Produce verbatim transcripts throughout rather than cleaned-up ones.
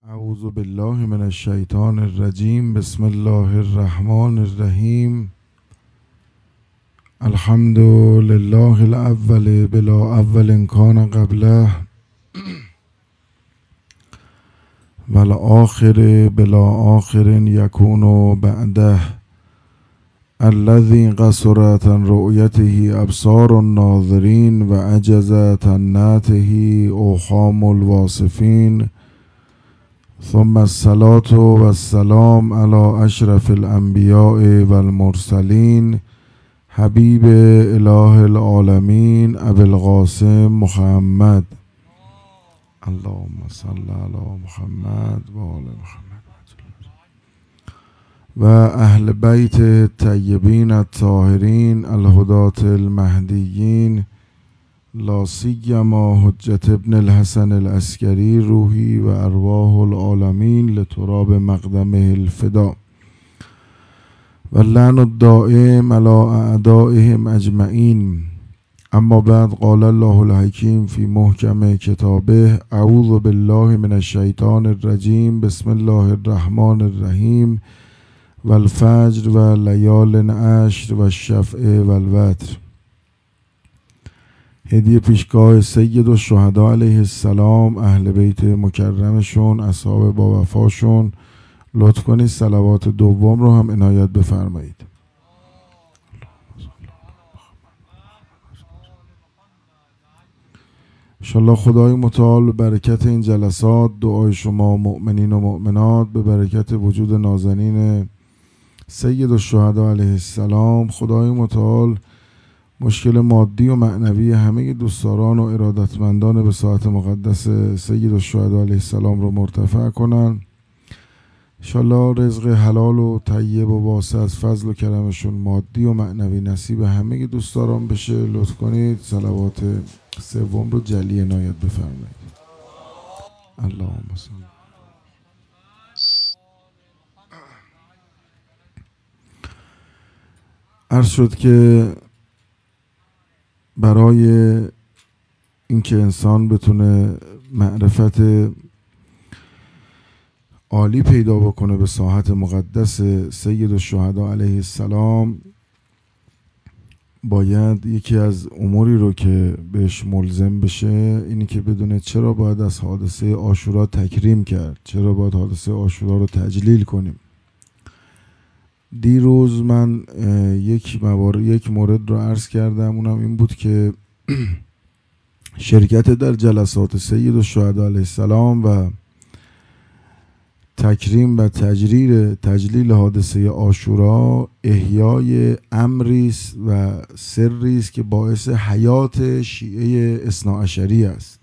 اعوذ بالله من الشیطان الرجیم. بسم الله الرحمن الرحیم. الحمد لله الاول بلا اول کان قبله والآخر بلا آخر یکون بعده الذي قصرت عن رؤيته ابصار الناظرين وعجزت عن نعته اوهام الواصفين، ثم الصلاة والسلام على اشرف الانبیاء والمرسلین حبیب اله العالمین ابی القاسم محمد. اللهم صل علی محمد و آل محمد و اهل بیت الطیبین الطاهرین الهداة المهدیین، لا سیما حجت ابن الحسن العسکری روحی و ارواح العالمین لتراب مقدمه الفدا و اللعن الدائم علی اعدائهم اجمعین. اما بعد، قال الله الحکیم فی محکم کتابه: اعوذ بالله من الشیطان الرجیم. بسم الله الرحمن الرحیم. والفجر و لیال عشر و الشفع و الوتر. هدیه پیشگاه سید الشهدا علیه السلام، اهل بیت مکرمشون، اصحاب با وفاشون. لطف کنید صلوات دوم رو هم عنایت بفرمایید. انشالله خدای متعال برکت این جلسات، دعای شما مؤمنین و مؤمنات، به برکت وجود نازنین سید الشهدا علیه السلام، خدای متعال مشکل مادی و معنوی همه دوستداران و ارادتمندان به ساعت مقدس سید الشهدا علیه السلام رو مرتفع کنن. انشالله رزق حلال و طیب و واسع از فضل و کرمشون مادی و معنوی نصیب همه دوستداران بشه. لطف کنید صلوات سوم رو جلی عنایت بفرمایید. اللهم صل. عرض شد که برای اینکه انسان بتونه معرفت عالی پیدا بکنه به ساحت مقدس سید الشهدا علیه السلام، باید یکی از اموری رو که بهش ملزم بشه اینی که بدونه چرا باید از حادثه عاشورا تکریم کرد، چرا باید حادثه عاشورا رو تجلیل کنیم. دیروز من یک موارد یک مورد رو عرض کردم، اونم این بود که شرکت در جلسات سید الشهدا علیه السلام و تکریم و تجریر تجلیل حادثه عاشورا احیای امری است و سری است که باعث حیات شیعه اثناعشری است.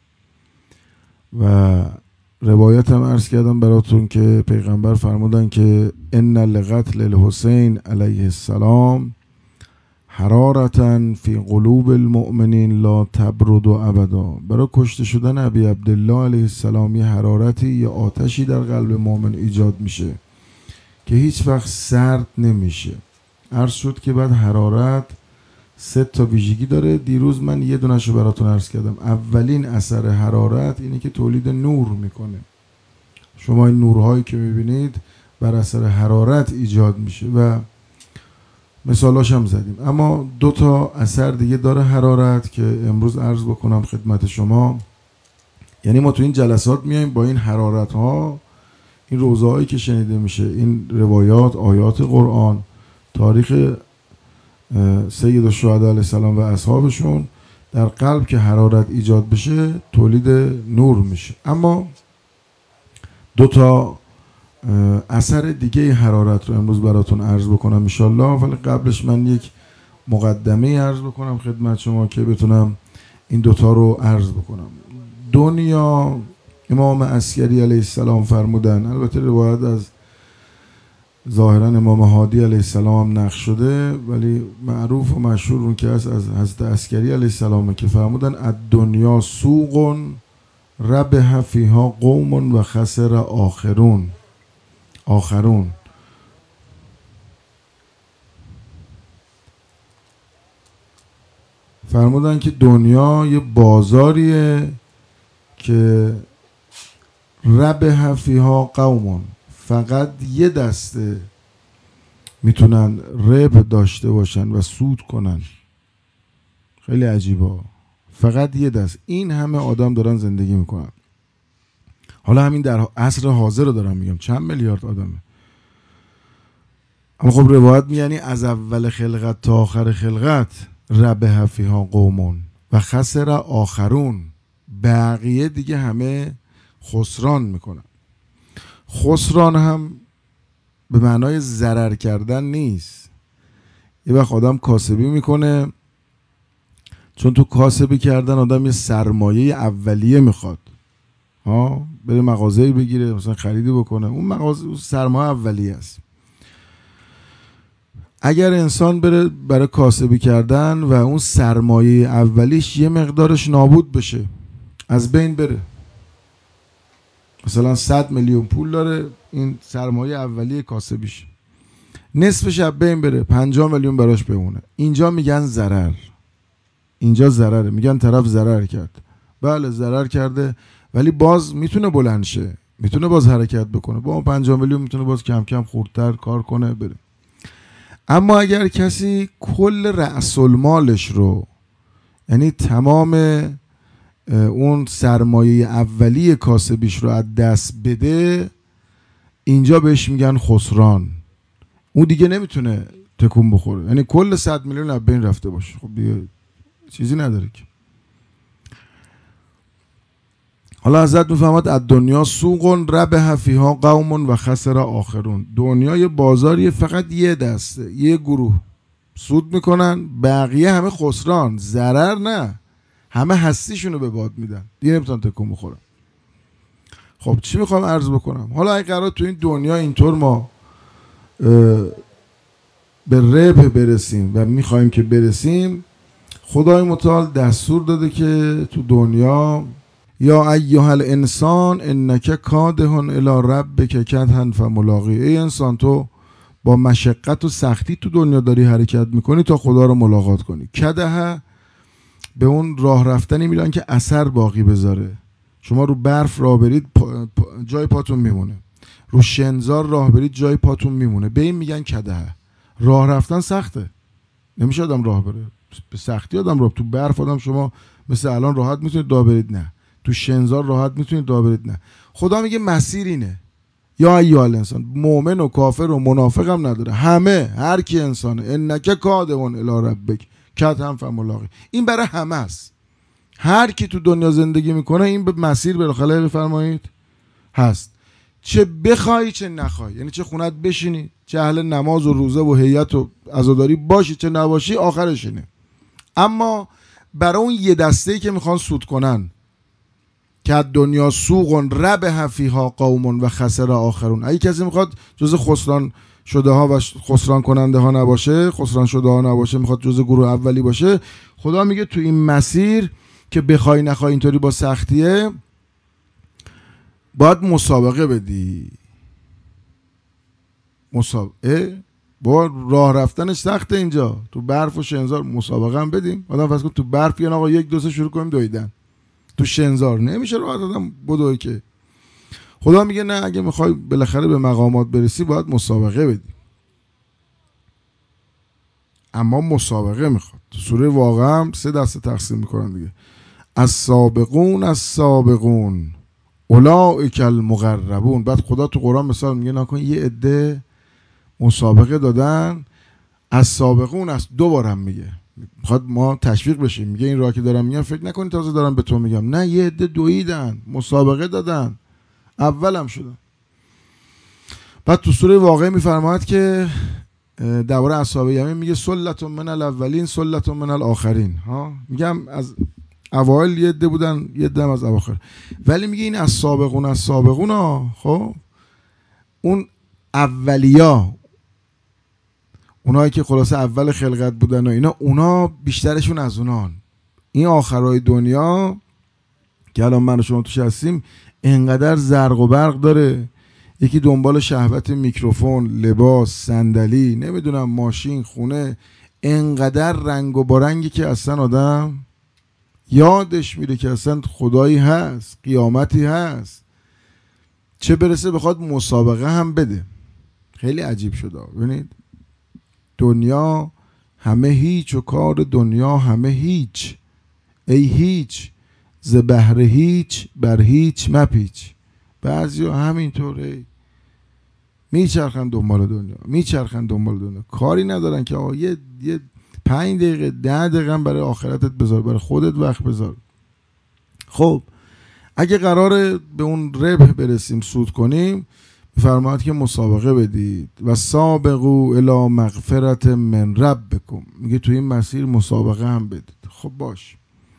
و روایت هم عرض کردم براتون که پیغمبر فرمودن که ان لقتل الحسین علیه السلام حرارتا فی قلوب المؤمنین لا تبرد ابدا. برای کشته شدن ابی عبدالله علیه السلام یه حرارتی، یه آتشی در قلب مؤمن ایجاد میشه که هیچ وقت سرد نمیشه. عرض شد که بعد حرارت سه تا ویژگی داره. دیروز من یه دونه‌شو براتون عرض کردم. اولین اثر حرارت اینه که تولید نور میکنه. شما این نورهایی که میبینید بر اثر حرارت ایجاد میشه و مثالاش هم زدیم. اما دو تا اثر دیگه داره حرارت که امروز عرض بکنم خدمت شما. یعنی ما تو این جلسات میایم با این حرارت ها، این روزهایی که شنیده میشه، این روایات، آیات قرآن، تاریخ سید الشهدا علیه السلام و اصحابشون، در قلب که حرارت ایجاد بشه تولید نور میشه. اما دو تا اثر دیگه حرارت رو امروز براتون عرض بکنم انشالله. ولی قبلش من یک مقدمه عرض بکنم خدمت شما که بتونم این دوتا رو عرض بکنم. دنیا امام عسکری علیه السلام فرمودن، البته روایت از ظاهرا امام هادی علیه السلام هم نقل شده، ولی معروف و مشهور اون که هست از حضرت عسکری علیه السلام که فرمودن الدنیا سوق ربح فیها قوم و خسر آخرون آخرون فرمودن که دنیا یه بازاریه که ربح فیها قوم، فقط یه دسته میتونن ربح داشته باشن و سود کنن. خیلی عجیبه، فقط یه دست. این همه آدم دارن زندگی میکنن. حالا همین در عصر حاضر رو دارم میگم، چند میلیارد آدمه. اما خب روایت میگنی از اول خلقت تا آخر خلقت ربح فیها قومون و خسر آخرون، بقیه دیگه همه خسران میکنن. خسران هم به معنای ضرر کردن نیست. یه وقت آدم کاسبی میکنه، چون تو کاسبی کردن آدم یه سرمایه اولیه میخواد، ها بره مغازه‌ای بگیره مثلا خریدی بکنه، اون مغازه سرمایه اولیه است. اگر انسان بره برای کاسبی کردن و اون سرمایه اولیش یه مقدارش نابود بشه، از بین بره، مثلا صد میلیون پول داره این سرمایه اولیه کاسبیش، نصفش از بین بره، پنجاه میلیون براش بمونه، اینجا میگن ضرر. اینجا ضرره، میگن طرف ضرر کرد. بله ضرر کرده، ولی باز میتونه بلند شه، میتونه باز حرکت بکنه، با اون پنجاه میلیون میتونه باز کم کم خوردتر کار کنه بره. اما اگر کسی کل رأس المالش رو، یعنی تمام اون سرمایه اولیه کاسبیش رو از دست بده، اینجا بهش میگن خسران. اون دیگه نمیتونه تکون بخوره، یعنی کل صد میلیون از بین رفته باشه، خب دیگه چیزی نداره که. حالا حضرت میفهمد از دنیا سوق ربح فیها قوم و خسر آخرون. دنیا یه بازاریه، فقط یه دسته، یه گروه سود میکنن، بقیه همه خسران، ضرر نه، همه هستیشونو به باد میدن، دیگه نمیتونن تکون بخورن. خب چی میخوام عرض بکنم؟ حالا اگه قرار تو این دنیا اینطور ما به ربح برسیم و میخوایم که برسیم، خدای متعال دستور داده که تو دنیا یا ایها الانسان انک کادح الی ربک کدحا فملاقی، ای انسان تو با مشقت و سختی تو دنیا داری حرکت میکنی تا خدا رو ملاقات کنی. کدح به اون راه رفتنی میرن که اثر باقی بذاره. شما رو برف راه برید پا، پا، جای پاتون میمونه، رو شنزار راه برید جای پاتون میمونه، به این میگن کدح. راه رفتن سخته، نمیشه آدم راه بره، به سختی آدم راه. تو برف آدم شما مثل الان راحت میتونید راه برید؟ نه. تو شنزار راحت میتونید راه برید؟ نه. خدا میگه مسیر اینه. یا ایها الانسان، مؤمن و کافر و منافق هم نداره، همه، هر کی انسانه، انک کادح الی ربک کدحا فملاقی، این برای همه است. هر کی تو دنیا زندگی میکنه این به مسیر بالاخره بفرمایید هست، چه بخوای چه نخوای، یعنی چه خونت بشینی، چه اهل نماز و روزه و هیئت و عزاداری باشی، چه نباشی، آخرش اینه. اما برای اون یه دسته‌ای که میخوان سود کنن که دنیا سوق ربح فیها قوم و خسر آخرون، اگه کسی میخواد جز خسران شده ها و خسران کننده ها نباشه، خسران شده ها نباشه، میخواد جز گروه اولی باشه، خدا میگه تو این مسیر که بخوای نخوای اینطوری با سختیه، باید مسابقه بدی. مسابقه با راه رفتنش سخته، اینجا تو برف و شنزار مسابقه هم بدیم. آدم فرض کن تو برف یه آقا یک دو سه شروع کنیم دویدن، تو شنزار نمیشه راحت آدم بدوی که. خدا میگه نه، اگه میخوای بالاخره به مقامات برسی باید مسابقه بدی. اما مسابقه میخواد. تو سوره واقعا هم سه دسته تقسیم میکنن دیگه. السابقون السابقون اولئک المقربون. بعد خدا تو قرآن مثال میگه نکن یه عده مسابقه دادن، السابقون است، دو بارم میگه، میخواد ما تشویق بشیم. میگه این راه که دارم میگم فکر نکنی تازه دارم به تو میگم، نه، یه عده دویدن، مسابقه دادن، اولم شدن. بعد تو سوره واقعه میفرماید که درباره اصحاب یمین میگه سلة من الاولین سلة من الاخرین. ها میگم از اوایل یه عده بودن، یه عده از اواخر، ولی میگه این السابقون السابقون ها، خب اون اولیا، اونایی که خلاصه اول خلقت بودن و اینا، اونا بیشترشون از اونان. این آخرای دنیا که الان من و شما توش هستیم انقدر زرق و برق داره، یکی دنبال شهوت میکروفون، لباس، صندلی، نمیدونم ماشین، خونه، انقدر رنگ و بارنگی که اصلا آدم یادش میره که اصلا خدایی هست، قیامتی هست. چه برسه بخواد مسابقه هم بده. خیلی عجیب شده. ببینید دنیا همه هیچ و کار دنیا همه هیچ. ای هیچ ز بهر هیچ بر هیچ مپیچ. بعضی ها همینطوره میچرخن دنبال دنیا، میچرخن دنبال دنیا، کاری ندارن که آقا یه یه پنج دقیقه ده دقیقه برای آخرتت بذار، برای خودت وقت بذار. خب اگه قراره به اون ربح برسیم، سود کنیم، فرماید که مسابقه بدید و سابقوا الی مغفرت من ربکم، میگه تو این مسیر مسابقه هم بدید. خب باش.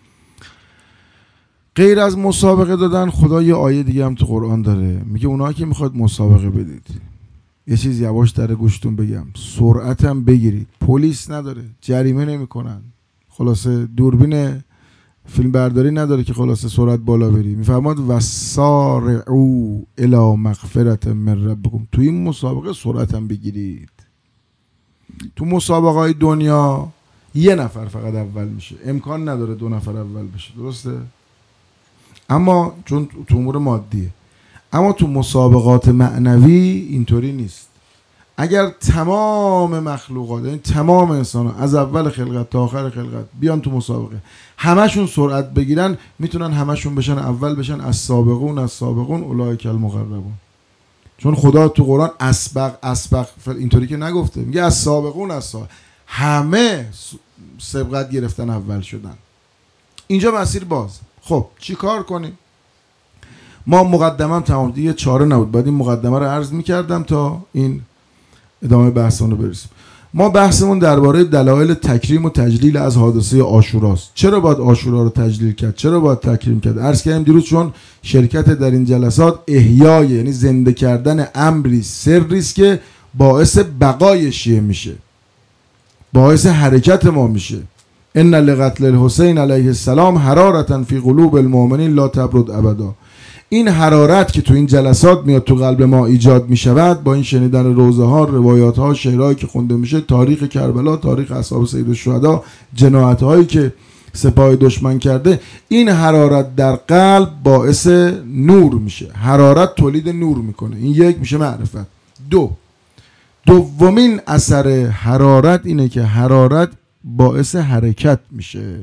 غیر از مسابقه دادن، خدا یه آیه دیگه هم تو قرآن داره، میگه اونایی که میخواد مسابقه بدید، یه چیز یواش در گوشتون بگم، سرعت هم بگیرید، پلیس نداره، جریمه نمیکنن، خلاصه دوربین فیلم برداری نداره که خلاصه سرعت بالا بری. میفرماد وسارعوا الی مغفرت من ربکم. تو این مسابقه سرعت هم بگیرید. تو مسابقه های دنیا یه نفر فقط اول میشه، امکان نداره دو نفر اول بشه، درسته؟ اما چون تو امور مادیه. اما تو مسابقات معنوی اینطوری نیست. اگر تمام مخلوقات، یعنی تمام انسان ها از اول خلقت تا آخر خلقت بیان تو مسابقه، همشون سرعت بگیرن، میتونن همشون بشن اول بشن. از سابقون از سابقون اولئک المقربون. چون خدا تو قرآن اسبق اسبق اینطوری که نگفته، میگه از سابقون از سابق، همه سبقت گرفتن اول شدن. اینجا مسیر باز. خب چی کار کنیم؟ ما مقدمه هم تمام دیگه، چاره نبود، باید این مقدمه رو عرض میکردم تا این ادامه بحثمون رو برسیم. ما بحثمون درباره دلایل تکریم و تجلیل از حادثه عاشوراست. چرا باید عاشورا رو تجلیل کرد؟ چرا باید تکریم کرد؟ عرض کردیم دیروز چون شرکت در این جلسات احیای، یعنی زنده کردن امری سری است که باعث بقای شیعه میشه، باعث حرکت ما میشه. ان لقتل الحسین علیه السلام حرارتا فی قلوب المؤمنین لا تبرد ابدا. این حرارت که تو این جلسات میاد تو قلب ما ایجاد میشود با این شنیدن روزه ها، روایات ها، شعرهایی که خونده میشه، تاریخ کربلا، تاریخ اصحاب سید الشهدا، جنایت هایی که سپاه دشمن کرده، این حرارت در قلب باعث نور میشه. حرارت تولید نور میکنه. این یک میشه معرفت. دو دومین اثر حرارت اینه که حرارت باعث حرکت میشه.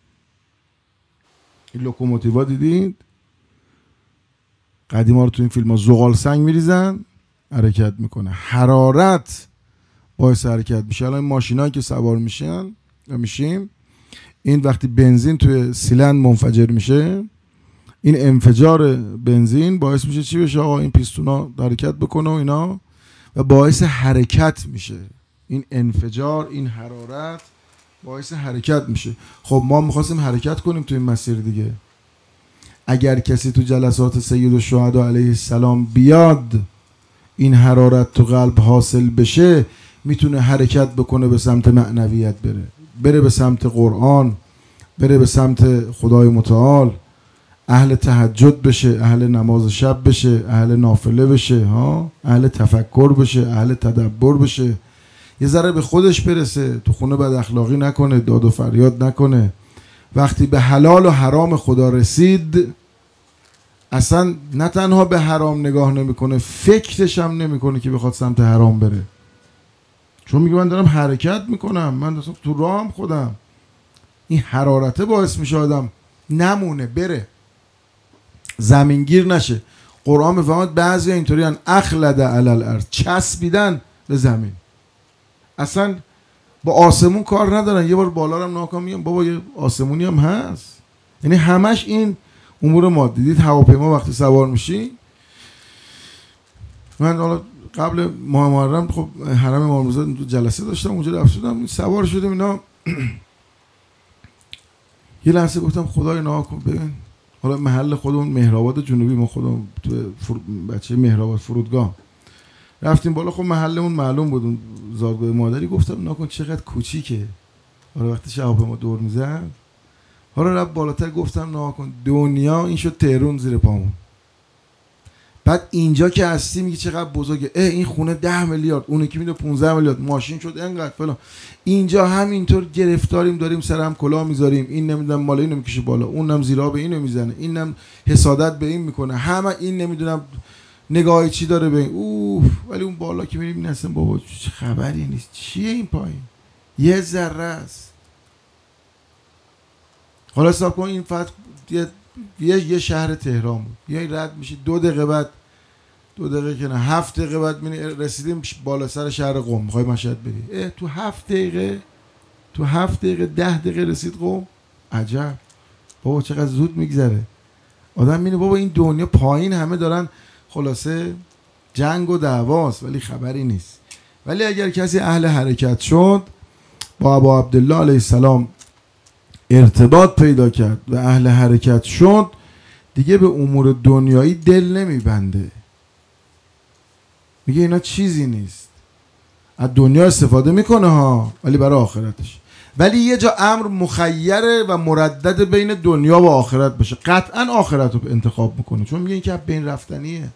این لوکوموتیوا دیدید؟ قدیما رو تو این فیلم ها زغال سنگ میریزن، حرکت میکنه. حرارت باعث حرکت میشه. الان این ماشینایی که سوار میشن و میشیم، این وقتی بنزین توی سیلندر منفجر میشه، این انفجار بنزین باعث میشه چی بشه آقا؟ این پیستونا حرکت بکنه و اینا، و باعث حرکت میشه. این انفجار، این حرارت باعث حرکت میشه. خب ما میخواستیم حرکت کنیم تو این مسیر دیگه. اگر کسی تو جلسات سید الشهدا علیه السلام بیاد، این حرارت تو قلب حاصل بشه، میتونه حرکت بکنه به سمت معنویت، بره بره به سمت قرآن، بره به سمت خدای متعال، اهل تهجد بشه، اهل نماز شب بشه، اهل نافله بشه، ها، اهل تفکر بشه، اهل تدبر بشه، یه ذره به خودش برسه، تو خونه بد اخلاقی نکنه، داد و فریاد نکنه. وقتی به حلال و حرام خدا رسید، اصلا نه تنها به حرام نگاه نمیکنه، فکرش هم نمیکنه که بخواد سمت حرام بره. چون میگه من دارم حرکت میکنم، من تو راهم خودم. این حرارته باعث میشه آدم نمونه، بره، زمینگیر نشه. قرآن میفهمد بعضی اینطوری ان اخلد علی الارض، چسبیدن به زمین، اصلا با آسمون کار ندارن. یه بار بالا رو ناکام میگم بابا یه آسمونی هم هست. یعنی همش این امور مادی. دید هواپیما وقتی سوار میشی، من حالا قبل ماه محرم خب حرم امام رضا جلسه داشتم، اونجا رفت شدم، سوار شدم اینا، یه لحظه گفتم خدای ناکام ببین، حالا محل خودمون مهرآباد جنوبی، ما خودمون تو فر... بچه مهرآباد فرودگاه رفتیم بالا، خب محلمون معلوم بود، اون زادگاه مادری. گفتم ناکن چقدر کوچیکه. حالا وقتی هواپیما دور میزد، حالا رفت بالاتر، گفتم ناکن دنیا این شد تهران زیر پامون. بعد اینجا که هستی میگه چقدر بزرگه، اه این خونه ده میلیارد، اون که میده پانزده میلیارد، ماشین شد اینقدر فلان. اینجا همینطور گرفتاریم، داریم سرم کلاه میذاریم، این نمیدونم مال اینو میکشه بالا، اونم زیرا به اینو میزنه، اینم حسادت به این میکنه، همه این نمیدونم نگاهی چی داره به این اوه، ولی اون بالا که میریم اصلا بابا چه خبری نیست، چیه این پایین، یه ذره است. حالا حساب کن این فقط یه یه شهر تهران بود، یه رد میشه دو دقیقه بعد دو دقیقه که نه هفت دقیقه بعد می رسیدیم بالا سر شهر قم، میخوای مشهد بری، تو هفت دقیقه تو هفت دقیقه ده دقیقه رسید قم. عجب بابا چقدر زود میگذره. آدم میینه بابا این دنیا پایین همه دارن خلاصه جنگ و دعواست ولی خبری نیست. ولی اگر کسی اهل حرکت شد با ابا عبدالله علیه السلام ارتباط پیدا کرد و اهل حرکت شد، دیگه به امور دنیایی دل نمیبنده، میگه اینا چیزی نیست، از دنیا استفاده میکنه ها ولی برای آخرتش. ولی یه جا امر مخیره و مردد بین دنیا و آخرت بشه، قطعا آخرت رو انتخاب میکنه، چون میگه این که بین رفتنیه.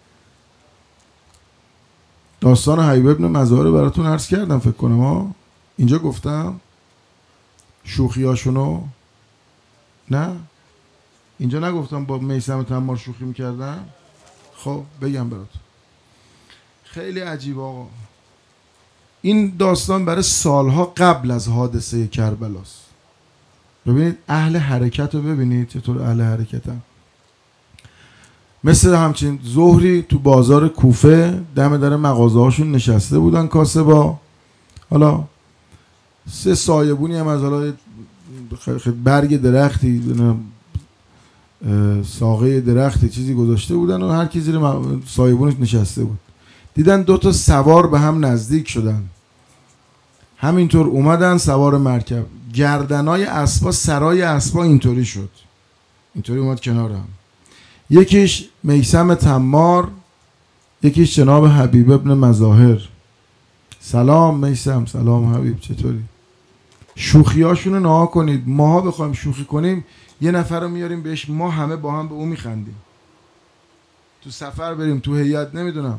داستان حبیب ابن مظاهر براتون عرض کردم فکر کنم ها، اینجا گفتم شوخیاشونو، نه اینجا نگفتم با میثم تمار شوخی میکردم. خب بگم براتون، خیلی عجیب آقا. این داستان برای سالها قبل از حادثه کربلاست. ببینید اهل حرکت رو ببینید چطور اهل حرکتن. مثل همچین ظهری تو بازار کوفه دم در مغازه هاشون نشسته بودن کاسبا، حالا سه سایبونی هم از حالا برگ درختی ساقه درختی چیزی گذاشته بودن و هر کی زیر سایبونش نشسته بود. دیدن دو تا سوار به هم نزدیک شدن، همینطور اومدن سوار مرکب، گردنای اسبا سرای اسبا اینطوری شد، اینطوری اومد کنار هم. یکیش میثم تمار، یکیش جناب حبیب ابن مظاهر. سلام میثم، سلام حبیب، چطوری؟ شوخیاشونو نها کنید. ماها بخوایم شوخی کنیم یه نفر رو میاریم بهش، ما همه با هم به اون میخندیم. تو سفر بریم تو هیئت نمیدونم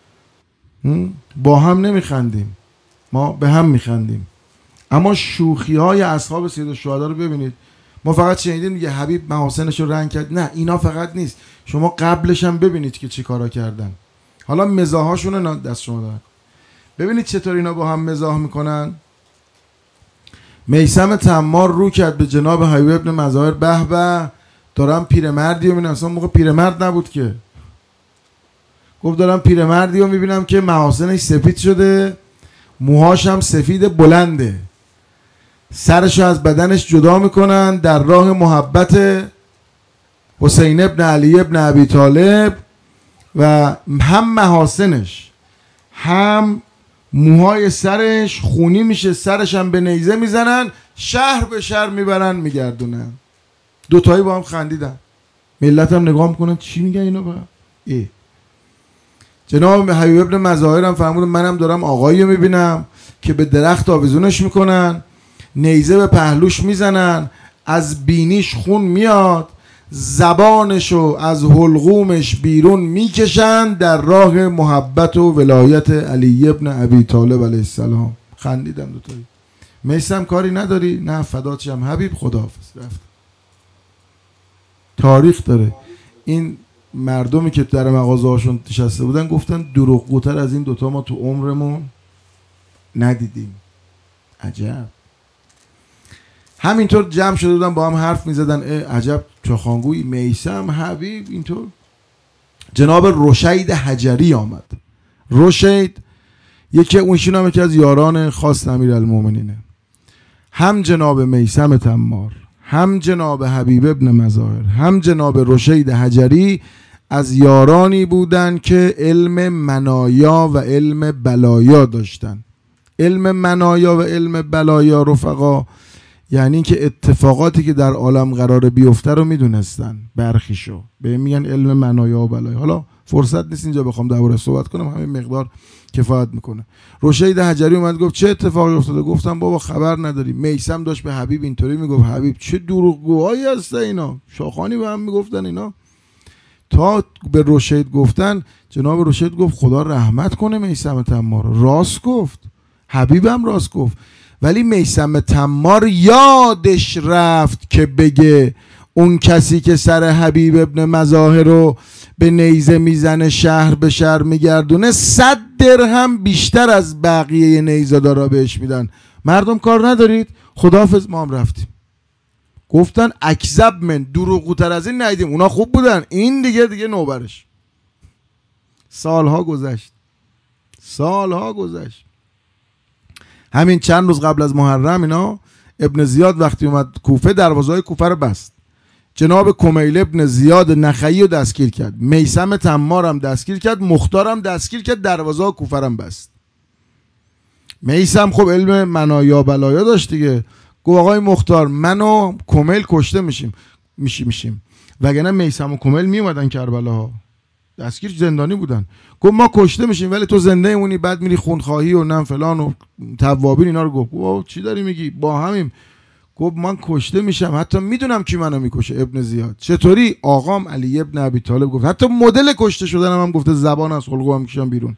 با هم نمیخندیم، ما به هم میخندیم. اما شوخی های اصحاب سید الشهدا رو ببینید. ما فقط شنیدیم دیگه حبیب محاسنش رو رنگ کرد، نه اینا فقط نیست، شما قبلش هم ببینید که چی کارا کردن. حالا مزاحاشون رو دست شما دارن، ببینید چطور اینا با هم مزاح میکنن. میثم تمار رو کرد به جناب حبیب ابن مظاهر، به به دارم پیرمردی رو میبینم. اصلا موقع پیرمرد نبود که، گفت دارم پیرمردی رو میبینم که محاسنش سفید شده، موهاش هم سفید بلنده، سرش از بدنش جدا میکنن در راه محبت حسین ابن علی ابن ابی طالب، و هم محاسنش هم موهای سرش خونی میشه، سرش هم به نیزه میزنن، شهر به شهر میبرن میگردونن. دوتایی با هم خندیدن، ملت هم نگاه میکنن چی میگن اینا با ای. جناب حبیب ابن مظاهر هم فرمودن منم دارم آقایی رو میبینم که به درخت آویزونش میکنن، نیزه به پهلوش میزنن، از بینیش خون میاد، زبانشو از حلقومش بیرون میکشن در راه محبت و ولایت علی ابن ابی طالب علیه السلام. خندیدم دوتایی. میثم کاری نداری؟ نه فدات شم حبیب، خداحافظ. رفت. تاریخ داره. این مردمی که در مغازه هاشون نشسته بودن گفتن دروغگوتر از این دوتا ما تو عمرمون ندیدیم. عجب. همینطور جمع شده بودن با هم حرف میزدن، عجب چاخانگوی میثم حبیب. اینطور جناب رشید حجری آمد. رشید یکی اونشون هم یکی از یاران خاص امیرالمومنینه، هم جناب میثم تمار، هم جناب حبیب ابن مظاهر، هم جناب رشید حجری از یارانی بودن که علم منایا و علم بلایا داشتن. علم منایا و علم بلایا رفقا یعنی که اتفاقاتی که در عالم قرار بیفته رو میدونستن، برخیشو به میگن علم منایا و بلایا. حالا فرصت نیست اینجا بخوام درباره‌اش صحبت کنم، همین مقدار کفایت میکنه. رشید حجری اومد گفت چه اتفاقی افتاده؟ گفتم بابا خبر نداری. میثم داشت به حبیب اینطوری میگفت، حبیب چه دروغگوهایی هستن اینا، شاخانی به هم میگفتن اینا. تا به رشید گفتن، جناب رشید گفت خدا رحمت کنه میثم تمار، راست گفت، حبیبم راست گفت. ولی میثم تمار یادش رفت که بگه اون کسی که سر حبیب ابن مظاهر رو به نیزه میزنه شهر به شهر میگردونه، صد درهم بیشتر از بقیه نیزه دارا بهش میدن. مردم کار ندارید، خداحافظ، ما هم رفتیم. گفتن اکذب من، دروغگوتر از این ندیدیم. اونا خوب بودن، این دیگه دیگه نوبرش. سالها گذشت، سالها گذشت. همین چند روز قبل از محرم اینا ابن زیاد وقتی اومد کوفه، دروازه‌های کوفه رو بست. جناب کمیل ابن زیاد نخعی رو دستگیر کرد، میثم تمار هم دستگیر کرد، مختار هم دستگیر کرد، دروازه کوفه هم بست. میثم خب علم منایا بلایا داشت دیگه، گفت آقای مختار من و کمیل کشته میشیم میشیم میشیم وگرنه میثم و کمیل میومدن کربلا، دستگیر زندانی بودن. گفت ما کشته میشیم ولی تو زنده مونی، بعد میری خونخواهی و نم فلان و توابین اینا رو. گفت گفت چی داری میگی، با همیم. گفت من کشته میشم، حتی میدونم کی منو میکشه. ابن زیاد چطوری؟ آقام علی ابن ابی طالب گفت حتی مدل کشته شدنم هم گفته، زبان از حلقوم میکشم بیرون.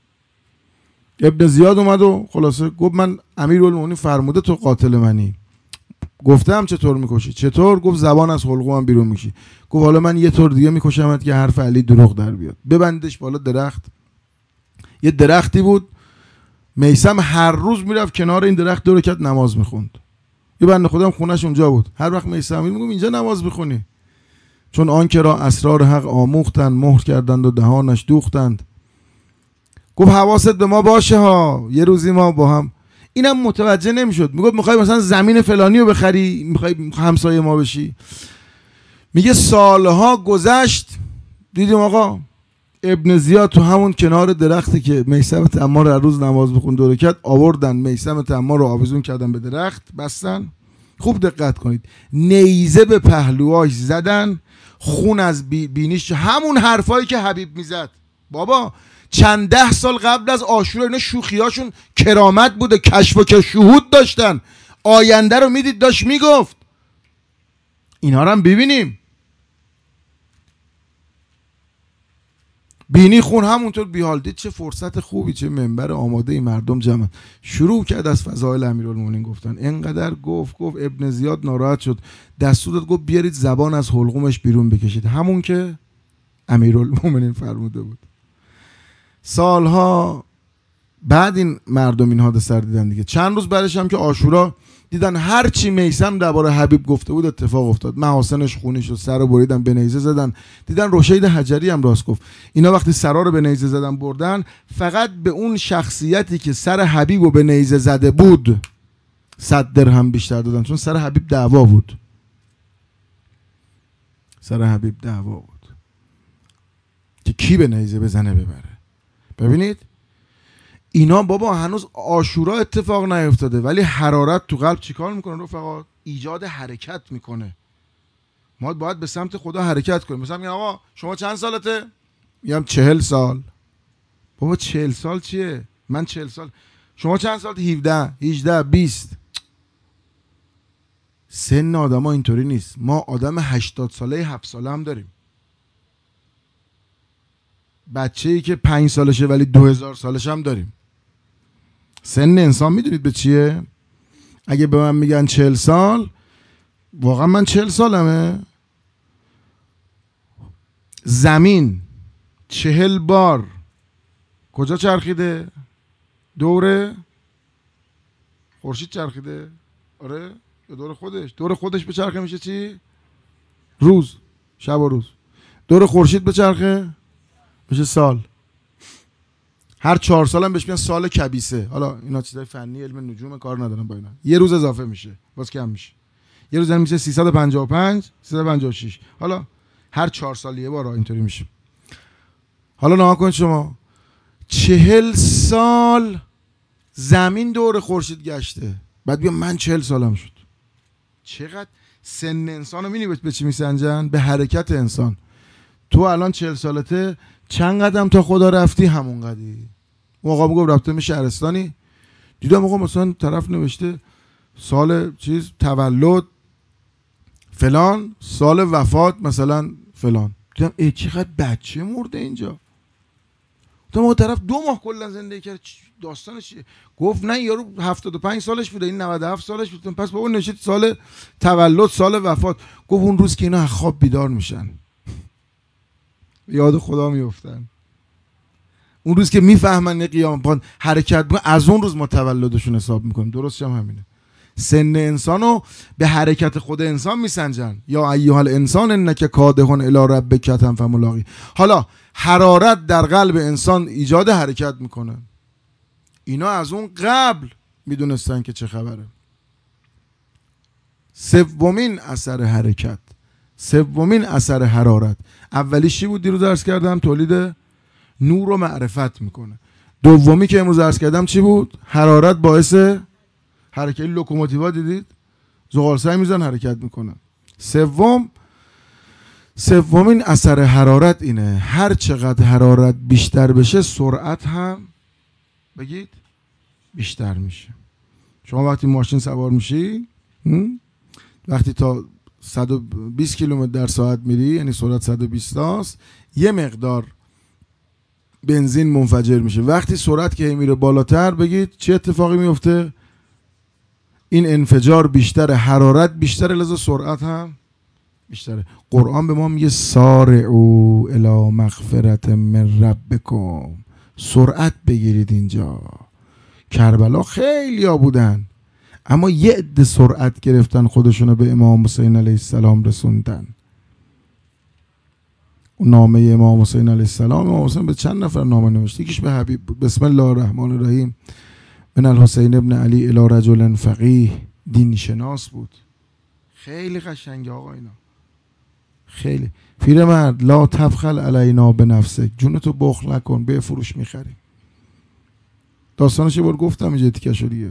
ابن زیاد اومد و خلاصه گفت من امیرالمومنین فرموده تو قاتل منی. گفتم چطور میکشی؟ چطور؟ گفت زبان از حلقوم بیرون میکشی. گفت حالا من یه طور دیگه میکشمت که حرف علی دروغ در بیاد. ببندش بالا درخت. یه درختی بود، میثم هر روز میرفت کنار این درخت دو رکعت نماز میخوند. یه بنده خودم خونش اونجا بود، هر وقت میثم میگم اینجا نماز بخونی، چون آن که را اسرار حق آموختند، مهر کردند و دهانش دوختند. گفت حواست به ما باشه ها، یه روزی ما با هم. اینم متوجه نمیشد، میگفت میخوای مثلا زمین فلانی رو بخری، میخوای همسایه ما بشی. میگه سالها گذشت، دیدیم آقا ابن زیاد تو همون کنار درختی که میثم تمار هر روز نماز بخون دو رکعت، آوردن میثم تمار رو آویزون کردن به درخت بستن. خوب دقت کنید، نیزه به پهلوهاش زدن، خون از بی بینیش، همون حرفایی که حبیب میزد. بابا چند ده سال قبل از عاشورا اینا شوخیاشون کرامت بوده، کشف و که شهود داشتن، آینده رو میدید داشت میگفت. اینا رو هم ببینیم، بینی خون همونطور بیحال. دید چه فرصت خوبی، چه منبر آماده ای، مردم جمع. شروع کرد از فضایل امیرالمومنین گفتن. اینقدر گفت گفت ابن زیاد ناراحت شد، دستور داد گفت بیارید زبان از حلقومش بیرون بکشید، همون که امیرالمومنین فرموده بود. سالها بعد این مردم این حادثه رو دیدن دیگه. چند روز بعدش هم که عاشورا دیدن هر چی میثم درباره حبیب گفته بود اتفاق افتاد، محاسنش خونی شد، سر رو بریدن، به نیزه زدن. دیدن رشید حجری هم راست گفت، اینا وقتی سرا رو به نیزه زدن بردن، فقط به اون شخصیتی که سر حبیب رو به نیزه زده بود صد درهم بیشتر دادن، چون سر حبیب دعوا بود. سر حبیب دعوا بود که کی به نیزه بزنه ببره. ببینید اینا بابا هنوز عاشورا اتفاق نیفتاده، ولی حرارت تو قلب چیکار میکنه رفقا؟ ایجاد حرکت میکنه. ما باید به سمت خدا حرکت کنیم. مثلا میگم آقا شما چند سالته؟ میگم چهل سال. بابا چهل سال چیه؟ من چهل سال. شما چند سالته؟ هفده، هجده، بیست. سن آدم ها اینطوری نیست. ما آدم هشتاد ساله، هفت ساله هم داریم. بچه ای که پنج سالشه ولی دو هزار سالش هم داریم. سن انسان میدونید به چیه؟ اگه به من میگن چهل سال، واقعا من چهل سالمه. زمین چهل بار کجا چرخیده؟ دوره خورشید چرخیده. آره، به دور خودش. دور خودش به چرخه میشه چی؟ روز، شب و روز. دور خورشید به چرخه میشه سال. هر چهار سال هم بهش میگن سال کبیسه. حالا اینا چیزای فنی علم نجوم، کار ندارم با اینا. یه روز اضافه میشه، باز کم میشه. یه روز هم میشه سیصد و پنجاه و پنج، سیصد و پنجاه و شش. حالا هر چهار سال یه بار اینطوری میشه. حالا نها کن شما چهل سال زمین دور خورشید گشته، بعد بیا من چهل سالم شد. چقدر سن انسان رو می‌بینی به چی میسنجن؟ به حرکت انسان. تو الان چهل سالته، چند قدم تا خدا رفتی؟ همون قدی. اون آقا میگفت رفتم شهرستانی، دیدم آقا مثلا طرف نوشته سال چیز تولد فلان، سال وفات مثلا فلان. دیدم ای چقدر بچه مرده اینجا. تو ما طرف دو ماه کلا زندگی کرد، داستانش چیه؟ گفت نه یارو هفتاد و پنج سالش بوده، این نود و هفت سالش بود. پس بابا نشید سال تولد، سال وفات. گفت اون روز که اینا از خواب بیدار میشن، یاد خدا میفتن. اون روز که میفهمن قیام حرکت میکنن، از اون روز ما تولدشون حساب میکنیم. درست هم همینه. سن انسانو به حرکت خود انسان میسنجن. یا ایها الانسان انک کادح الی ربک فملاقی. حالا حرارت در قلب انسان ایجاد حرکت میکنه. اینا از اون قبل میدونستن که چه خبره. سومین اثر حرکت، سومین اثر حرارت، اولیش چی بود دیروز عرض کردم؟ تولید نور و معرفت میکنه. دومی که امروز عرض کردم چی بود؟ حرارت باعث حرکت. لوکوموتیوا دیدید زغال سنگ میزن حرکت میکنن. سوم سومین اثر حرارت اینه، هر چقدر حرارت بیشتر بشه سرعت هم بگید بیشتر میشه. شما وقتی ماشین سوار میشی، وقتی تا صد و بیست کیلومتر در ساعت میری، یعنی سرعت صد و بیست است، یه مقدار بنزین منفجر میشه. وقتی سرعت که میره بالاتر بگید چه اتفاقی میفته؟ این انفجار بیشتره، حرارت بیشتره، لذا سرعت هم بیشتره. قرآن به ما میگه سارعوا الی مغفرة من ربکم، سرعت بگیرید. اینجا کربلا خیلی ها بودن، اما یه عده سرعت گرفتن، خودشونو به امام حسین علیه السلام رسوندن. اون نامه امام حسین علیه السلام، امام حسین به چند نفر نامه نوشته، یکیش به حبیب بود. بسم الله الرحمن الرحیم من الحسین ابن علی الی رجل فقیه، دین شناس بود. خیلی قشنگه آقا اینا، خیلی. پیرمرد لا تبخل علینا بنفسک، جونتو بخل نکن، به فروش میخریم. داستانش یه بار گفتم اینجا تیکشو دیگه.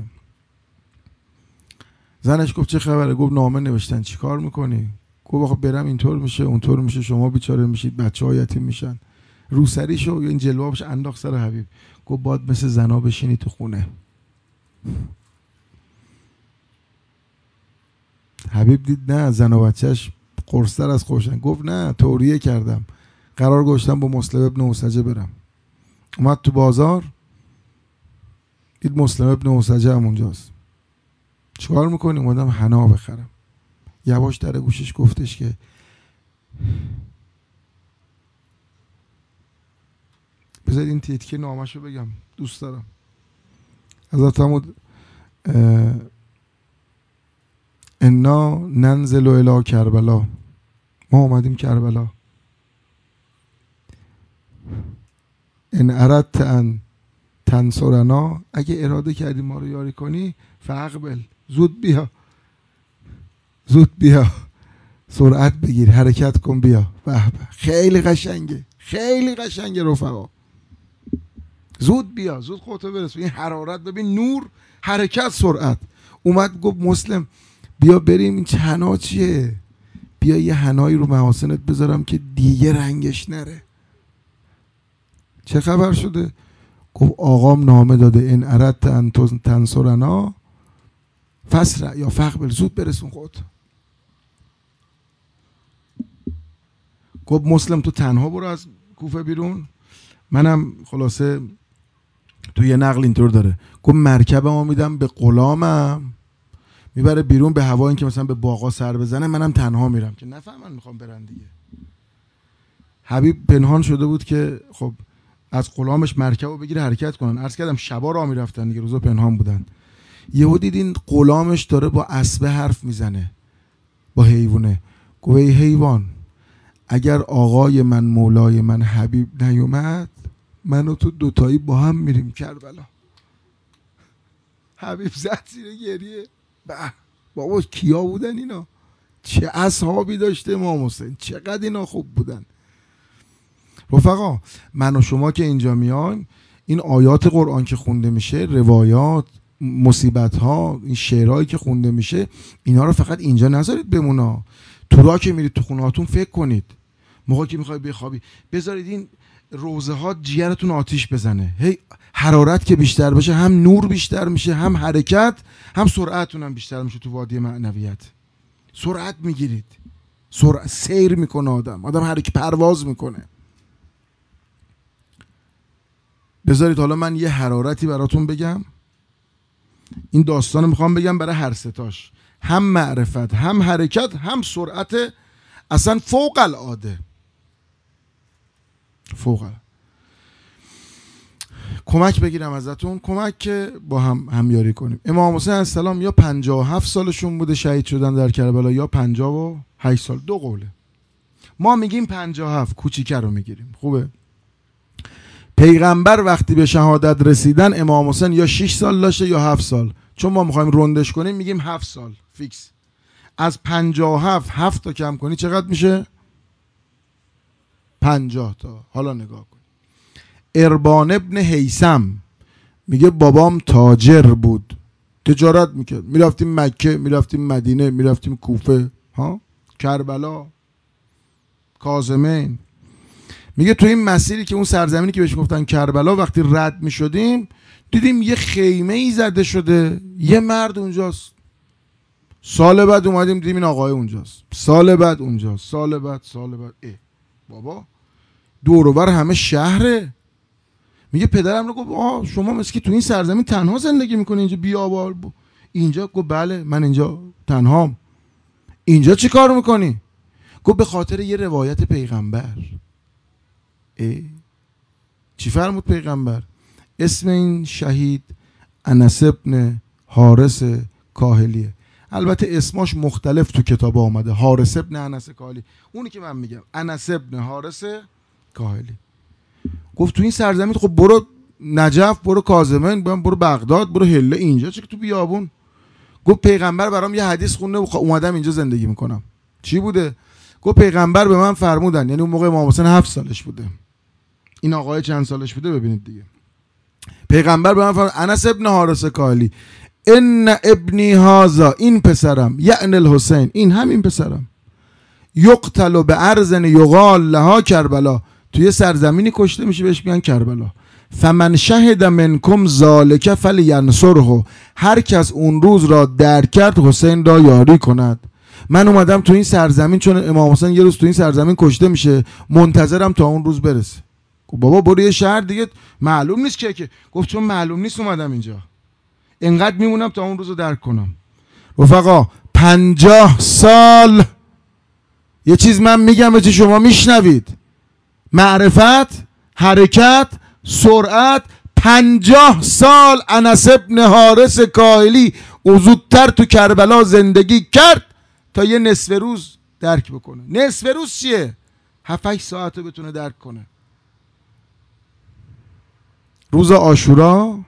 زنش گفت چه خبره؟ گفت نامه نوشتن. چی کار میکنی؟ گفت آخه برم اینطور میشه اونطور میشه، شما بیچاره میشید، بچه ها یتیم میشن. روسریشو این جلوابش انداخت سر حبیب. گفت باید مثل زنا بشینی تو خونه. حبیب دید نه، زن و بچهش قرصتر از خوشن. گفت نه، توریه کردم، قرار گذاشتم با مسلم ابن اوسجه برم. اومد تو بازار، دید مسلم ابن اوسجه هم اونجاست. چیکار میکنی؟ اومدم حنا بخرم. یواش در گوشش گفتش که بذارید این تیتکه نامشو بگم، دوست دارم. حضرت فرمود انا ننزل الی کربلا، ما اومدیم کربلا. ان اردت ان تنصرنا، اگه اراده کردی ما رو یاری کنی، فاقبل، زود بیا، زود بیا، سرعت بگیر، حرکت کن، بیا. به به، خیلی قشنگه، خیلی قشنگه رفقا. زود بیا، زود خودتو برس. این حرارت ببین، نور، حرکت، سرعت. اومد گفت مسلم بیا بریم، این حنا چیه؟ بیا یه حنایی رو محاسنت بذارم که دیگه رنگش نره. چه خبر شده؟ گفت آقام نامه داده ان اردت ان تنصرنا فسرع یا فقبل، زود برسون خودت. گفت مسلم تو تنها برو از کوفه بیرون. منم خلاصه تو یه نقل اینطور داره، گفت مرکبمو میدم به غلامم، میبره بیرون به هوا، این که مثلا به باغا سر بزنه، منم تنها میرم که نفهمن میخوام برن دیگه. حبیب پنهان شده بود که خب از غلامش مرکبو بگیره حرکت کنن. عرض کردم شبا راه میرفتن دیگه، روزا پنهان بودن. یهو دیدین غلامش داره با اسبه حرف میزنه، با حیوانه. گفت ای حیوان، اگر آقای من مولای من حبیب نیومد، من و تو دوتایی با هم میریم کربلا. حبیب زد زیر گریه. به بابا کیا بودن اینا؟ چه اصحابی داشته امام حسین، چقدر اینا خوب بودن. رفقا من و شما که اینجا میایم، این آیات قرآن که خونده میشه، روایات، مصیبت ها، این شعرهایی که خونده میشه، اینا رو فقط اینجا نذارید بمونا. تو راه که میرید تو خونه هاتون فکر کنید. موقعی که میخوای بخوابی بذارید این روزه ها جیرتون آتیش بزنه. هی حرارت که بیشتر بشه، هم نور بیشتر میشه، هم حرکت، هم سرعتتون هم بیشتر میشه. تو وادی معنویت سرعت میگیرید، سرعت سیر میکنه آدم، آدم حرکت پرواز میکنه. بذارید حالا من یه حرارتی براتون بگم. این داستان رو میخوام بگم برای هر ستاش، هم معرفت، هم حرکت، هم سرعت، اصلا فوق العاده. فوق العاده. کمک بگیرم ازتون، کمک که با هم همیاری کنیم. امام حسین علیه السلام یا پنجاه و هفت سالشون بوده شهید شدن در کربلا یا پنجاه و هشت سال، دو قوله. ما میگیم پنجاه و هفت، کوچیکه رو میگیریم. خوبه؟ پیغمبر وقتی به شهادت رسیدن امام حسین یا شش سال داشته یا هفت سال، چون ما میخوایم رندش کنیم میگیم هفت سال فیکس. از پنجاه و هفت هفت تا کم کنی چقدر میشه؟ پنجاه تا. حالا نگاه کن، اربان ابن هیثم میگه بابام تاجر بود، تجارت میکرد، میرفتیم مکه، میرفتیم مدینه، میرفتیم کوفه، ها، کربلا، کاظمین. میگه تو این مسیری که اون سرزمینی که بهش گفتن کربلا وقتی رد میشدیم دیدیم یه خیمه ای زده شده، یه مرد اونجاست. سال بعد اومدیم دیدیم این آقای اونجاست، سال بعد اونجاست، سال بعد سال بعد اه بابا دور و بر همه شهره. میگه پدرم رو گفت آه شما مثل که تو این سرزمین تنها زندگی میکنی اینجا بیابال اینجا؟ گفت بله من اینجا تنهام. اینجا چی کار میکنی؟ گفت به خاطر یه روایت پیغمبر. ای چی فرمود پیغمبر؟ اسم این شهید انس ابن حارث کاهلیه. البته اسماش مختلف تو کتاب آمده، حارث ابن انس کاهلی، اونی که من میگم انس ابن حارث کاهلی. گفت تو این سرزمین خب برو نجف، برو کاظمین، برو بغداد، برو هله، اینجا چه که تو بیابون؟ گفت پیغمبر برام یه حدیث خونده اومدم اینجا زندگی میکنم. چی بوده؟ گفت پیغمبر به من فرمودن، یعنی اون موقع امام حسین هفت سالش بوده، این آقای چند سالش بوده ببینید دیگه. پیغمبر به من فرمود انس ابن حارث کاهلی ان ابنی هذا، این پسرم، یعنی الحسین، این همین پسرم، یقتل به ارض یقال لها کربلا، توی سرزمینی کشته میشه بهش میگن کربلا. فمن شهد منکم ذالک فلینصره، هر کس اون روز را درک کرد حسین را یاری کند. من اومدم تو این سرزمین چون امام حسین یه روز تو این سرزمین کشته میشه، منتظرم تا اون روز برسه. گفت بابا برو یه شهر دیگه، معلوم نیست که که گفت چون معلوم نیست اومدم اینجا، اینقدر میمونم تا اون روز رو درک کنم. رفقا پنجاه سال یه چیز من میگم و چه شما میشنوید، معرفت، حرکت، سرعت. پنجاه سال انس ابن حارث کاهلی زودتر تو کربلا زندگی کرد تا یه نصف روز درک بکنه. نصف روز چیه؟ هفت هشت ساعت رو بتونه درک کنه. روز عاشورا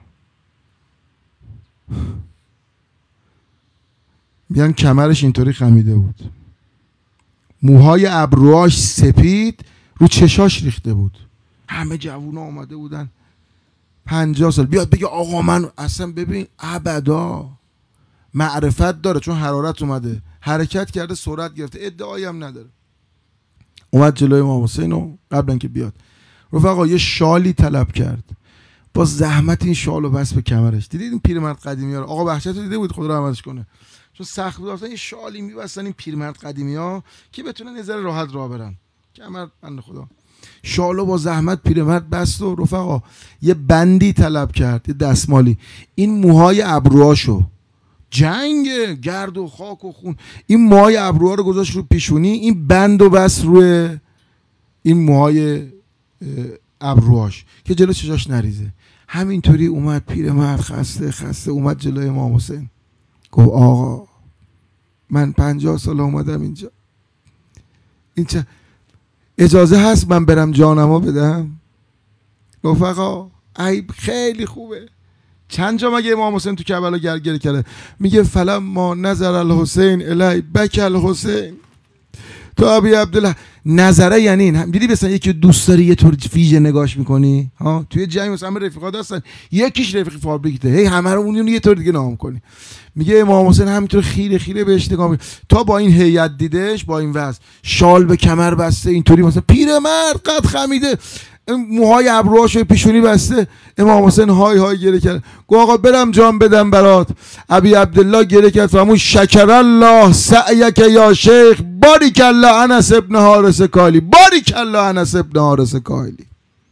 میگن کمرش اینطوری خمیده بود، موهای ابروهاش سپید، رو چشاش ریخته بود. همه جوونا آمده بودن پنجاه سال بیاد بگه آقا من اصلا ببین ابدا معرفت داره، چون حرارت اومده، حرکت کرده، سرعت گرفته، ادعایی هم نداره. اومد جلوی امام حسین و قبل اینکه بیاد رفقا یه شالی طلب کرد، با زحمت این شالو بس به کمرش. دیدید این پیرمرد قدیمی ها، آقا بهشت رو دیده بود خدا رحمتش کنه، چون سخت بود اصلا این شالی میبستن این پیرمرد قدیمی ها که بتونن یه ذره راحت راه برن. کمر بنده خدا شالو با زحمت پیرمرد بست و رفقا یه بندی طلب کرد، یه دستمالی، این موهای ابروهاشو، جنگ گرد و خاک و خون، این موهای ابروها رو گذاشت رو پیشونی، این بندو بس روی این موهای ابروهاش که جلو چشاش نریزه. همینطوری اومد پیرمرد خسته خسته اومد جلوی امام حسین، گفت آقا من پنجاه سال اومدم اینجا، این چه اجازه هست من برم جانمو بدم؟ رفقا عیب خیلی خوبه. چند جا مگه امام حسین تو کربلا گرگره کرده؟ میگه فلما نظر الحسین الی بکى الحسین. تو ابی عبدالله نظره یعنی این، دیدی مثلا یکی دوست داری یه طور فیژه نگاش میکنی ها، توی جنگ مثلا رفیقات هستن یکیش رفیق فابریکته، هی همه رو اون یه طور دیگه نام کنی. میگه امام حسین همینطور خیره خیره بهش نگاه میکنه تا با این هیئت دیدش، با این وضع، شال به کمر بسته اینطوری، مثلا پیرمرد قد خمیده، موهای ابروهاشو پیشونی بسته. امام حسین های های گره کرد، گفت آقا برم جان بدم برات. ابی عبدالله گره کرد فرمود شکر الله سعیک یا شیخ باریک الله انس ابن حارث کاهلی، باریک الله انس ابن حارث کاهلی.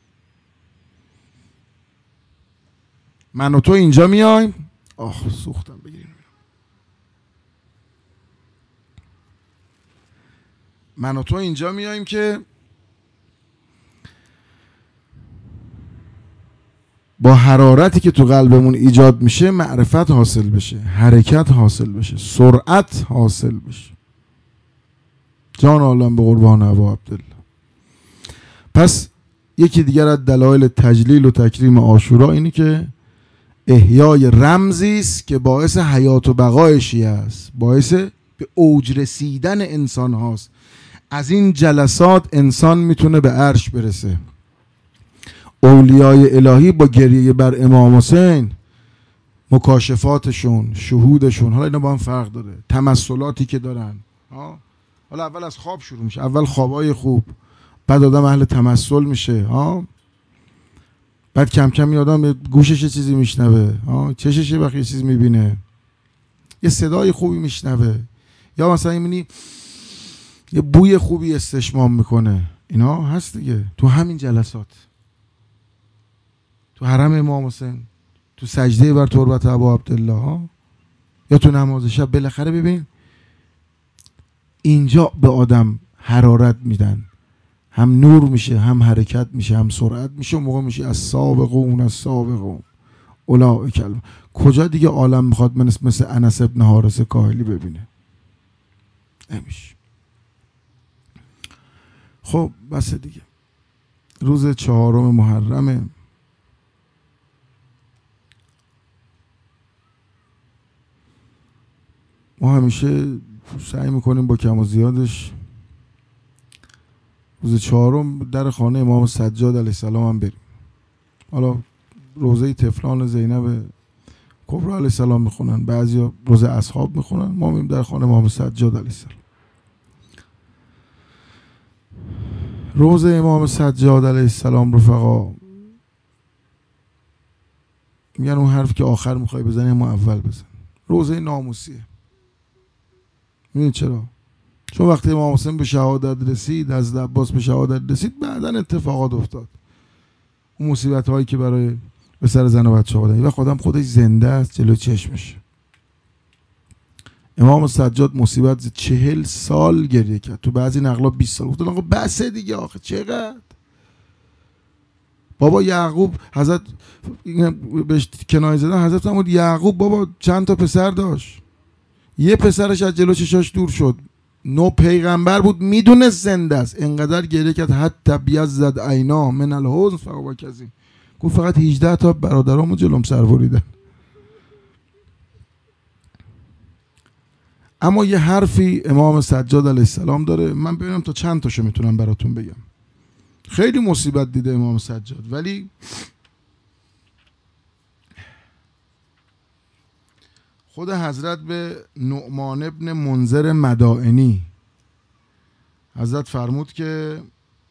من و تو اینجا میایم، آخ سوختم بگیریم، من و تو اینجا میایم که با حرارتی که تو قلبمون ایجاد میشه معرفت حاصل بشه، حرکت حاصل بشه، سرعت حاصل بشه. جان عالم به قربان ابا عبدالله. پس یکی دیگر از دلایل تجلیل و تکریم عاشورا اینی که احیای رمزی است که باعث حیات و بقای شیعه است، باعث به اوج رسیدن انسان هاست. از این جلسات انسان میتونه به عرش برسه. اولیای الهی با گریه بر امام حسین، مکاشفاتشون، شهودشون، حالا اینا با هم فرق داره، تمثلاتی که دارن، ها، حالا اول از خواب شروع میشه، اول خوابای خوب، بعد آدم اهل تمثل میشه، ها، بعد کم کم آدم گوشش یه چیزی میشنوه، ها، چشش یه وقت یه چیزی میبینه، یه صدای خوبی میشنوه، یا مثلا میبینی یه بوی خوبی استشمام میکنه. اینا هست دیگه تو همین جلسات، تو حرم امام حسین، تو سجده بر تربت ابا عبدالله، ها، یا تو نماز شب. بالاخره ببین اینجا به آدم حرارت میدن، هم نور میشه، هم حرکت میشه، هم سرعت میشه. و موقع میشه از سابقون از سابقون اولئک. کجا دیگه عالم میخواد من مثل انس ابن حارث کاهلی ببینه؟ نمیشه. خب بس دیگه. روز چهارم محرمه. ما همیشه سعی میکنیم با کم و زیادش روز چهارم در خانه امام سجاد علیه السلام هم بریم. حالا روزه طفلان زینب کبرا علیه السلام میخونن، بعضیا روزه اصحاب میخونن، ما میریم در خانه امام سجاد علیه السلام. روزه امام سجاد علیه السلام رفقا میگن اون حرف که آخر میخوای بزنی ما اول بزن. روزه ناموسیه. میدونی چرا؟ چون وقتی امام حسین به شهادت رسید، حضرت عباس به شهادت رسید، بعدن اتفاقات افتاد. اون مصیبت هایی که برای به سر زن و بچه ها دادن، و خودم خودش زنده است جلو چشمشه. امام سجاد مصیبت چهل سال گریه کرد، تو بعضی نقلا بیست سال. گفتن آقا بسه دیگه، آخه چقدر؟ بابا یعقوب، حضرت بهش کنایه زدن، حضرت فرمود یعقوب بابا چند تا پسر داشت، یه پسرش از جلو چشاش دور شد، نو پیغمبر بود، میدونست زنده است، انقدر گریه کرد حتی بیضت عینا من الحزن فهو کظیم. گفت فقط هجده تا برادرامو جلوم سر بریدن. اما یه حرفی امام سجاد علیه السلام داره، من ببینم تا چند تاشو میتونم براتون بگم. خیلی مصیبت دیده امام سجاد، ولی خود حضرت به نعمان ابن منذر مدائنی حضرت فرمود که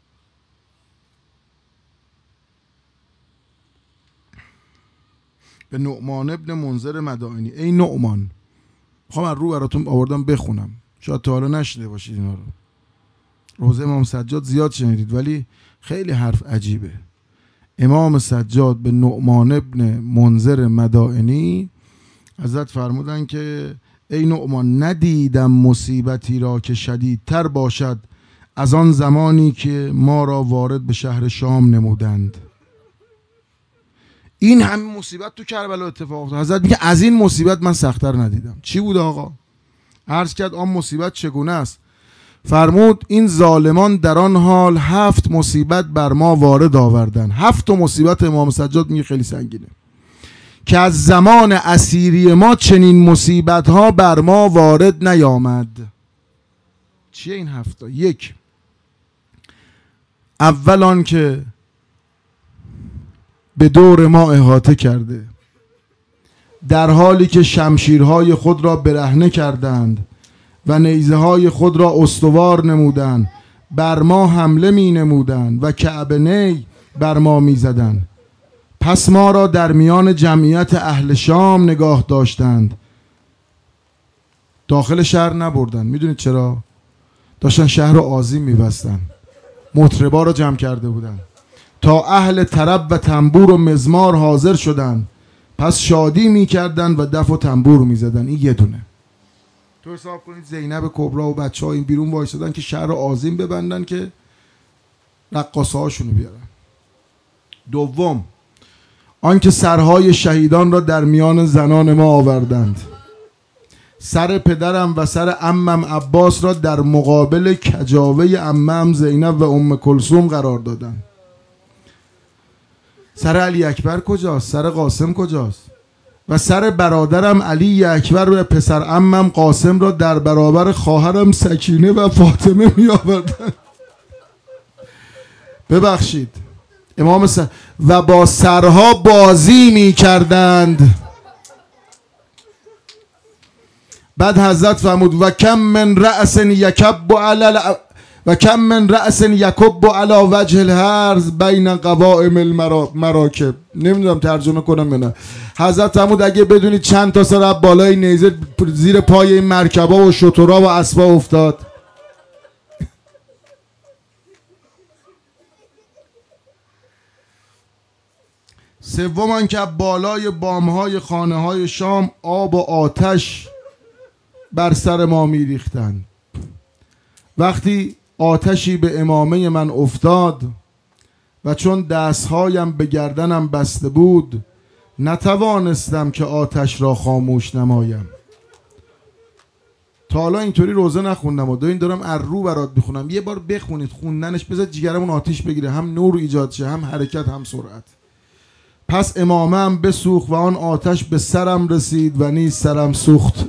به نعمان ابن منذر مدائنی، ای نعمان، میخوام از رو براتون آوردم بخونم، شاید تا حالا نشنیده باشید اینا رو. روزه امام سجاد زیاد شنیدید ولی خیلی حرف عجیبه. امام سجاد به نعمان ابن منذر مدائنی حضرت فرمودن که ای نعمان، ندیدم مصیبتی را که شدیدتر باشد از آن زمانی که ما را وارد به شهر شام نمودند. این همه مصیبت تو کربلا اتفاق افتاد، حضرت میگه از این مصیبت من سخت‌تر ندیدم. چی بود آقا؟ عرض کرد آن مصیبت چگونه است؟ فرمود این ظالمان در آن حال هفت مصیبت بر ما وارد آوردن. هفت مصیبت امام سجاد میگه خیلی سنگینه که از زمان اسیری ما چنین مصیبت ها بر ما وارد نیامد. چیه این هفت؟ یک، اول آن که به دور ما احاطه کرده، در حالی که شمشیرهای خود را برهنه کردند و نیزه های خود را استوار نمودند، بر ما حمله می نمودند و کعبه نی بر ما می زدند. پس ما را در میان جمعیت اهل شام نگاه داشتند، داخل شهر نبردن. میدونید چرا؟ داشتن شهر رو آذین میبستن، مطربا رو جمع کرده بودن تا اهل طرب و تنبور و مزمار حاضر شدن، پس شادی میکردن و دف و تنبور میزدن. این یه دونه. تو حساب کنید زینب کبرا و بچه ها این بیرون وایسادن که شهر رو آذین ببندن که رقاصه هاشونو بیارن. دوم، آنکه سرهای شهیدان را در میان زنان ما آوردند. سر پدرم و سر عمم عباس را در مقابل کجاوه عمم زینب و ام کلثوم قرار دادند. سر علی اکبر کجاست؟ سر قاسم کجاست؟ و سر برادرم علی اکبر و پسر عمم قاسم را در برابر خواهرم سکینه و فاطمه می آوردند. ببخشید امام سر... و با سرها بازی می کردند. بعد حضرت فرمود و کم من رأس یکب علی و کم من رأس یکب علی وجه الهرز بین قوائم المراکب. نمیدونم ترجمه کنم یا نه. حضرت فرمود اگه بدونید چند تا سر بالای نیزه زیر پای این مرکبا و شترها و اسبا افتاد. سوم آنکه بالای بامهای خانه های شام آب و آتش بر سر ما می ریختند. وقتی آتشی به امامه من افتاد و چون دستهایم به گردنم بسته بود نتوانستم که آتش را خاموش نمایم. تا حالا اینطوری روزه نخوندم و دو این دارم از رو برات بخونم. یه بار بخونید، خوندنش بذار جیگرمون آتش بگیره، هم نور ایجاد شه، هم حرکت، هم سرعت. پس امامم بسوخت و آن آتش به سرم رسید و نیز سرم سوخت.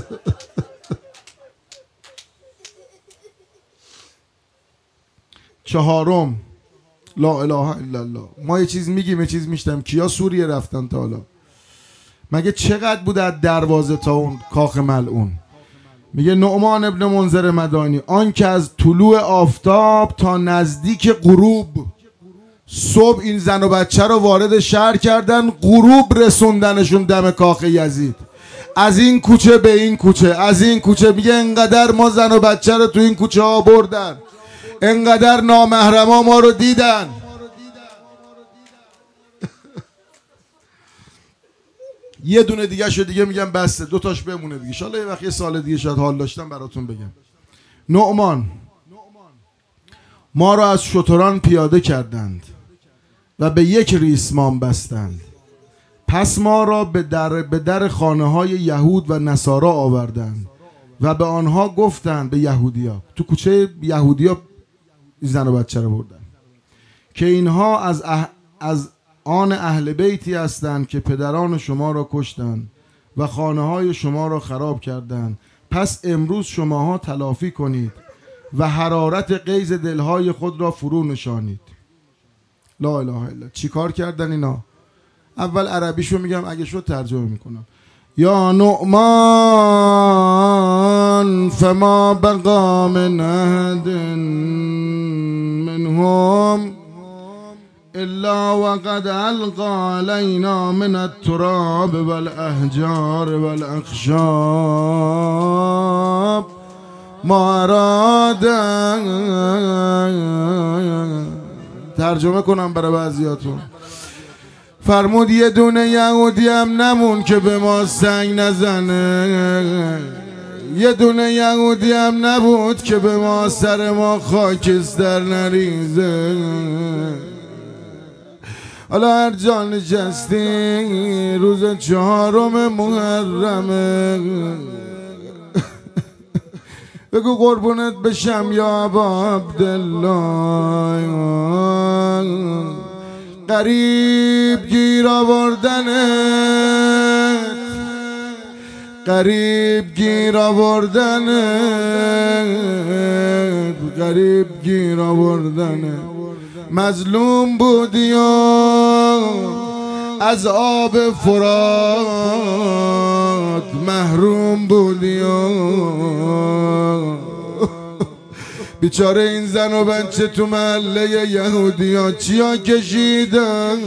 چهارم لا اله الا الله. ما یه چیز میگیم یه چیز میشتم. کیا سوریه رفتن تا حالا؟ مگه چقدر بود از دروازه تا اون کاخ ملعون؟ میگه نعمان ابن منذر مدانی آن که از طلوع آفتاب تا نزدیک غروب صبح این زن و بچه رو وارد شهر کردن، غروب رسوندنشون دم کاخ یزید، از این کوچه به این کوچه، از این کوچه. میگه انقدر ما زن و بچه رو تو این کوچه ها بردن، انقدر نامحرما ما رو دیدن. یه دونه دیگه شو دیگه میگم بسته، دو تاش بمونه دیگه، ان شاءالله یه وقت یه سال دیگه شاید حال داشتم براتون بگم. نعمان ما را از شتران پیاده کردند و به یک ریسمان بستند. پس ما را به در به در خانه های یهود و نصارا آوردند و به آنها گفتند، به یهودیا تو کوچه یهودیا زن و بچه رو بردن، که اینها از اح... از آن اهل بیتی هستند که پدران شما را کشتند و خانه های شما را خراب کردند. پس امروز شماها تلافی کنید و حرارت غیظ دلهای خود را فرو نشانید. لا اله الا. چی کار کردن اینا؟ اول عربیشو میگم، اگه شد ترجمه میکنم. یا نعمان فما بقا من احد منهم الا وقد القى علينا من التراب والاحجار والاخشاب ما اراد. ترجمه کنم برای بعضیاتون. فرمود یه دونه یهودی هم نمون که به ما سنگ نزنه، یه دونه یهودی هم نبود که به ما سر ما خاکستر نریزه. حالا هر جا نشستی روز چهارم محرمه بگو قربونت بشم یا ابا عبدالله. قریب گیر آوردنت، قریب گیر آوردنت، قریب گیر آوردنت. مظلوم بودی و از آب فرات محروم بودی و بیچاره این زن و بچه تو محله یهودی ها چیا کشیدن.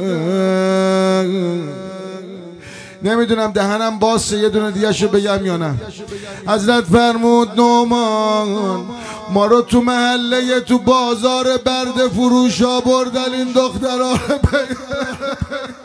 نمیدونم دهنم باز یه دونه دیگه شو بگم یا نه. حضرت فرمود نعمان ما رو تو محله تو بازار برد فروش ها بردن این دخترها.